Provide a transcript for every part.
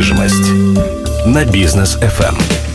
Недвижимость на Бизнес FM.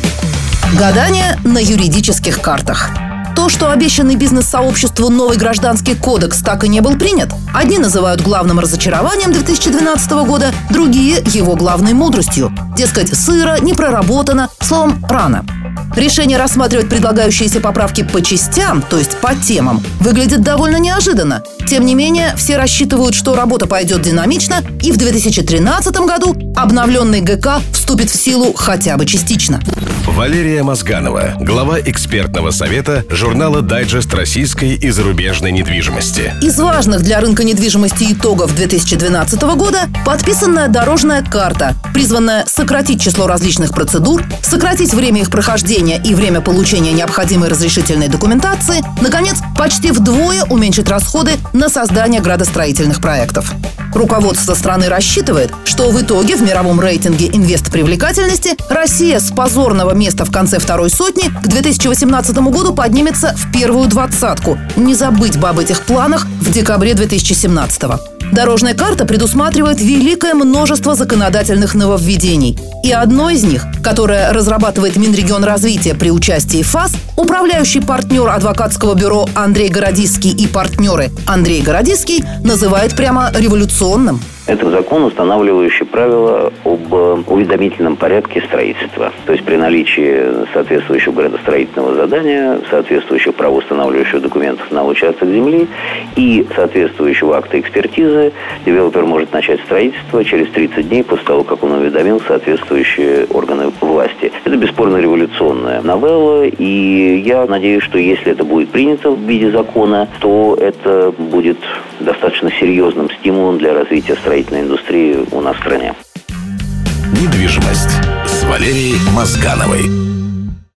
Гадание на юридических картах. То, что обещанный бизнес-сообществу новый гражданский кодекс так и не был принят, одни называют главным разочарованием 2012 года, другие – его главной мудростью. Дескать, сыро, не проработано, словом, рано. Решение рассматривать предлагающиеся поправки по частям, то есть по темам, выглядит довольно неожиданно. Тем не менее, все рассчитывают, что работа пойдет динамично, и в 2013 году обновленный ГК вступит в силу хотя бы частично. Валерия Мозганова, глава экспертного совета журнала «Дайджест российской и зарубежной недвижимости». Из важных для рынка недвижимости итогов 2012 года подписанная дорожная карта, призванная сократить число различных процедур, сократить время их прохождения и время получения необходимой разрешительной документации, наконец, почти вдвое уменьшить расходы на создание градостроительных проектов. Руководство страны рассчитывает, что в итоге в мировом рейтинге инвестпривлекательности Россия с позорного места в конце второй сотни к 2018 году поднимется в первую двадцатку. Не забыть бы об этих планах в декабре 2017. Дорожная карта предусматривает великое множество законодательных нововведений. И одно из них, которое разрабатывает Минрегионразвития при участии ФАС, управляющий партнер адвокатского бюро Андрей Городиский и партнеры Андрей Городиский называет прямо революционным. Это закон, устанавливающий правила об уведомительном порядке строительства. То есть при наличии соответствующего градостроительного задания, соответствующих правоустанавливающих документов на участок земли и соответствующего акта экспертизы, девелопер может начать строительство через 30 дней после того, как он уведомил соответствующие органы власти. Это бесспорно революционная новелла, и я надеюсь, что если это будет принято в виде закона, то это будет достаточно серьезным стимулом для развития строительной индустрии у нас в стране. Недвижимость с Валерией Мозгановой.